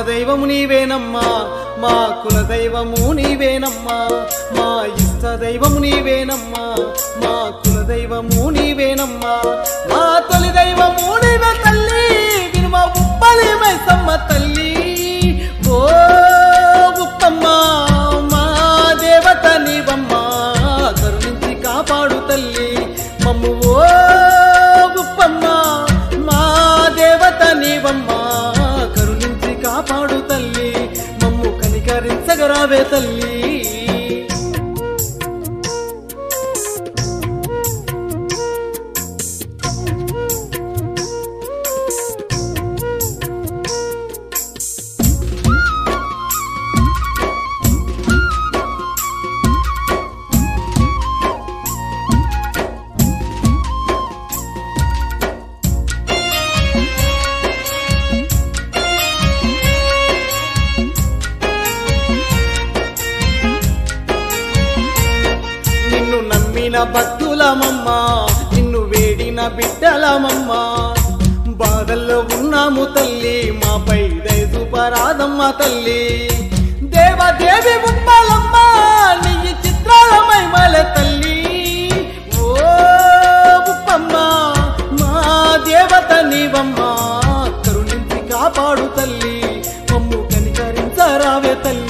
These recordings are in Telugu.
దైవము నీవేనమ్మా మా కుల దైవము నీవేనమ్మా మా ఇష్ట దైవము నీవేనమ్మా మా కుల దైవము నీవేనమ్మా మా తొలి దైవము నీవే తల్లి వినుమ ఉప్పలి మైసమ్మ తల్లి ఓ ఉప్పమ్మ మా దేవత నీవమ్మా కరుణించి కాపాడు తల్లి మమ్ము ఓ ఉప్పమ్మ మా దేవత నీవమ్మా కరుణించి కాపాడు తల్లి మమ్ము కనికరించగరావే తల్లి భక్తులమమ్మ నిన్ను వేడిన బిడ్డలమమ్మ బాధల్లో ఉన్నాము తల్లి మాపై దయచూపరాదమ్మ తల్లి దేవదేవి ఉప్పలమ్మ నీ చిత్రాలమై మల తల్లి ఓ ఉప్పమ్మ మా దేవత నీవమ్మ కరుణించి కాపాడు తల్లి మమ్ము కనికరించరావే తల్లి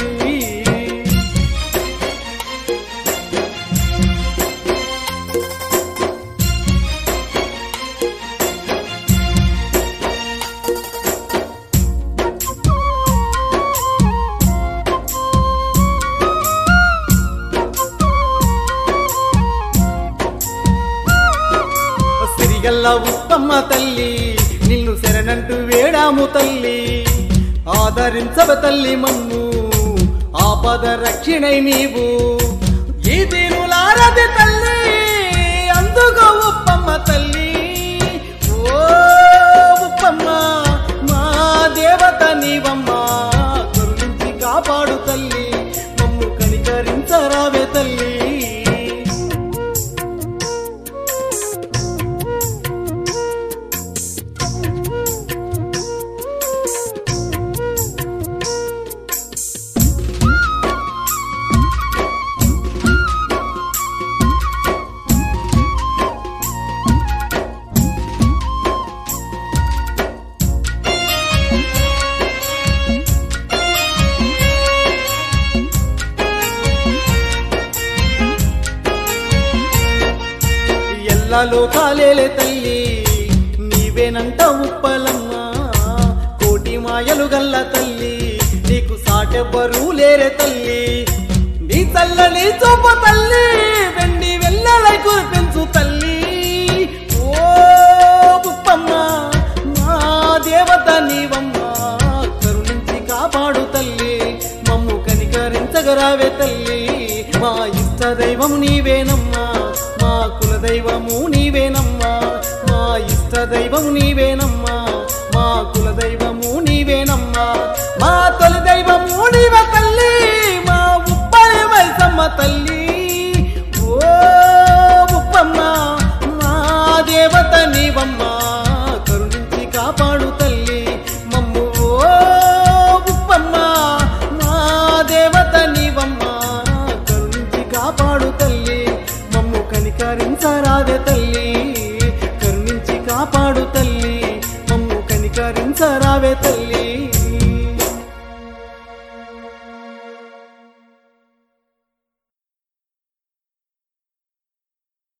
గల్ల ఉప్పమ్మ తల్లి నిన్ను శరణంటూ వేడాము తల్లి ఆదరించవ తల్లి మమ్ము ఆపద రక్షిణై నీవు ఈ దీనులారది తల్లి అందుకో ఉప్పమ్మ తల్లి ఓ ఉప్పమ్మ మా దేవత నీవమ్మ కరుణించి కాపాడు తల్లి మమ్ము కనికరించరావే తల్లి లోకాలేలే తల్లి నీవేనంట ఉప్పలమ్మ కోటి మాయలు గల్ల తల్లి నీకు సాటెవ్వరూ లేరే తల్లి నీ చల్లని చూప తల్లి వెండి వెన్నెలై కురిపించు తల్లి ఓ ఉప్పమ్మ మా దేవత నీవమ్మ కరుణించి కాపాడు తల్లి మమ్ము కనికరించగరావే తల్లి మా ఇష్ట దైవము నీవేనమ్మా మా కుల దైవము నీవేనమ్మా మా ఇష్ట దైవము నీవేనమ్మా మా కుల దైవము నీవేనమ్మా మా తొలి దైవము నీవే తల్లి మా ఉప్పలి మైసమ్మ తల్లి ఓ ఉప్పమ్మ మా దేవత నీవమ్మా కరుణించి కాపాడు తల్లి మమ్ము ఓ ఉప్పమ్మ మా దేవత నీవమ్మా కరుణించి కాపాడు తల్లి కనికరించరాదే తల్లి కరుణించి కాపాడు తల్లి మమ్ము కనికరించరావే తల్లి